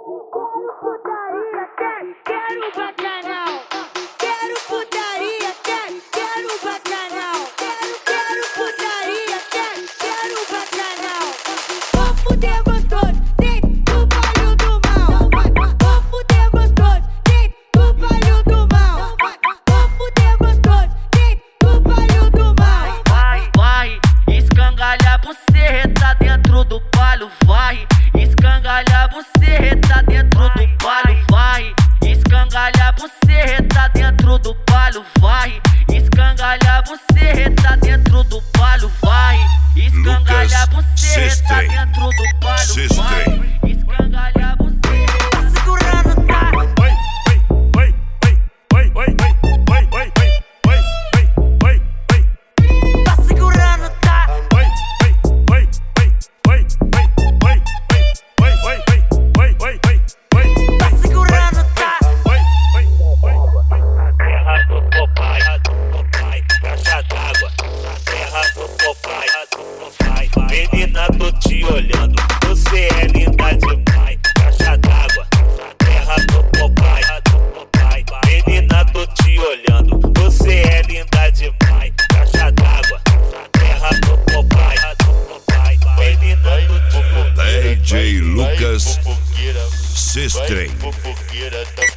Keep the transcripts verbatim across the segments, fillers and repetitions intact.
Putaria, quer, quero bacanal. Quero putaria, quer, quero bacanal. Quero, quero putaria, quer, quero bacanal. Vou fuder gostoso, dentro do palho do mal. Vou fuder gostoso, dentro do palho do mal. Vou fuder gostoso, dentro do palho do mal. Vai, vai, escangalha a buceta dentro do palho, vai. Escangalha a buceta dentro do palho, vai. Escangalha a buceta dentro do palho, vai. Escangalha a buceta dentro do palho, vai. Escangalha a buceta dentro do palho, vai. Escangalha a buceta. Tá segurando, tá? Oi, oi, oi, oi, oi, oi, oi, oi, oi, oi, oi. Tá segurando, tá? Oi, oi, oi, oi, oi, oi, oi, oi, oi, oi, oi, oi, oi. Tá segurando, tá? Oi, oi, oi, oi. Terra do papai, do papai, caixa d'água. Terra do papai, do papai. Menina, tô te olhando, você é linda demais. Caixa d'água. Terra do papai, do papai. Menina, tô te olhando, você é linda demais. Caixa d'água. Terra do papai, do papai. Menina, tô te olhando. D J Lucas System.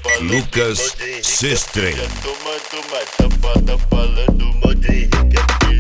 Lucas System. Toma, toma, tapa, tá falando, modo Henrique.